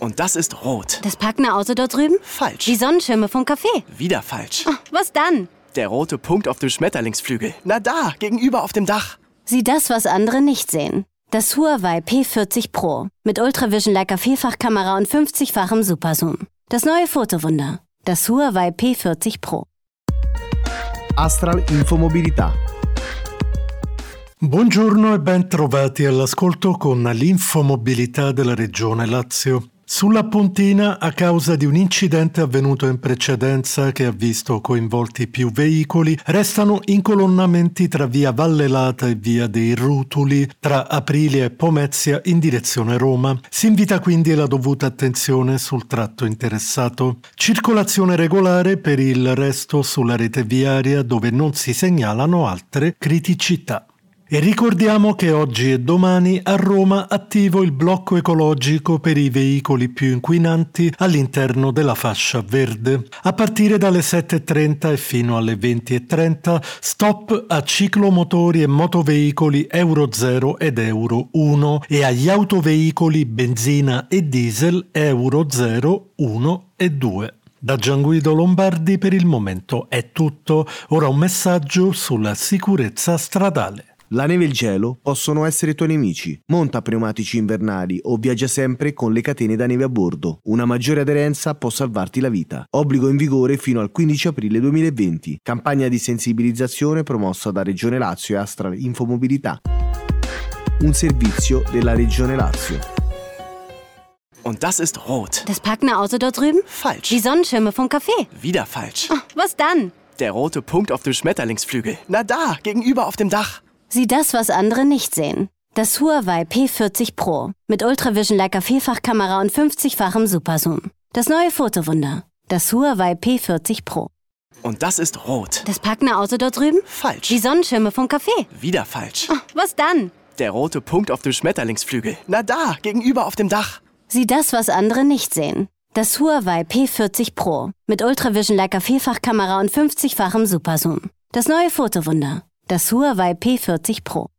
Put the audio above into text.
Und das ist rot. Das parkende Auto dort drüben? Falsch. Die Sonnenschirme vom Café? Wieder falsch. Oh, was dann? Der rote Punkt auf dem Schmetterlingsflügel. Na da, gegenüber auf dem Dach. Sieh das, was andere nicht sehen. Das Huawei P40 Pro mit Ultravision Leica Vielfachkamera und 50-fachem Superzoom. Das neue Fotowunder. Das Huawei P40 Pro. Astral Infomobilità. Buongiorno e ben trovati all'ascolto con l'infomobilità della Regione Lazio. Sulla Pontina, a causa di un incidente avvenuto in precedenza che ha visto coinvolti più veicoli, restano incolonnamenti tra via Vallelata e via dei Rutuli, tra Aprilia e Pomezia in direzione Roma. Si invita quindi la dovuta attenzione sul tratto interessato. Circolazione regolare per il resto sulla rete viaria dove non si segnalano altre criticità. E ricordiamo che oggi e domani a Roma attivo il blocco ecologico per i veicoli più inquinanti all'interno della fascia verde. A partire dalle 7:30 e fino alle 20:30 stop a ciclomotori e motoveicoli Euro 0 ed Euro 1 e agli autoveicoli benzina e diesel Euro 0, 1 e 2. Da Gianguido Lombardi per il momento è tutto. Ora un messaggio sulla sicurezza stradale. La neve e il gelo possono essere tuoi nemici. Monta pneumatici invernali o viaggia sempre con le catene da neve a bordo. Una maggiore aderenza può salvarti la vita. Obbligo in vigore fino al 15 aprile 2020. Campagna di sensibilizzazione promossa da Regione Lazio e Astral Infomobilità. Un servizio della Regione Lazio. Und das ist rot. Das parkende Auto dort drüben? Falsch. Die Sonnenschirme vom Café? Wieder falsch. Oh, was dann? Der rote Punkt auf dem Schmetterlingsflügel. Na da, gegenüber auf dem Dach. Sieh das, was andere nicht sehen. Das Huawei P40 Pro mit Ultravision Leica Vielfachkamera und 50-fachem Superzoom. Das neue Fotowunder. Das Huawei P40 Pro. Und das ist rot. Das parkende Auto dort drüben? Falsch. Die Sonnenschirme vom Café? Wieder falsch. Oh, was dann? Der rote Punkt auf dem Schmetterlingsflügel. Na da, gegenüber auf dem Dach. Sieh das, was andere nicht sehen. Das Huawei P40 Pro mit Ultravision Leica Vielfachkamera und 50-fachem Superzoom. Das neue Fotowunder. Das Huawei P40 Pro.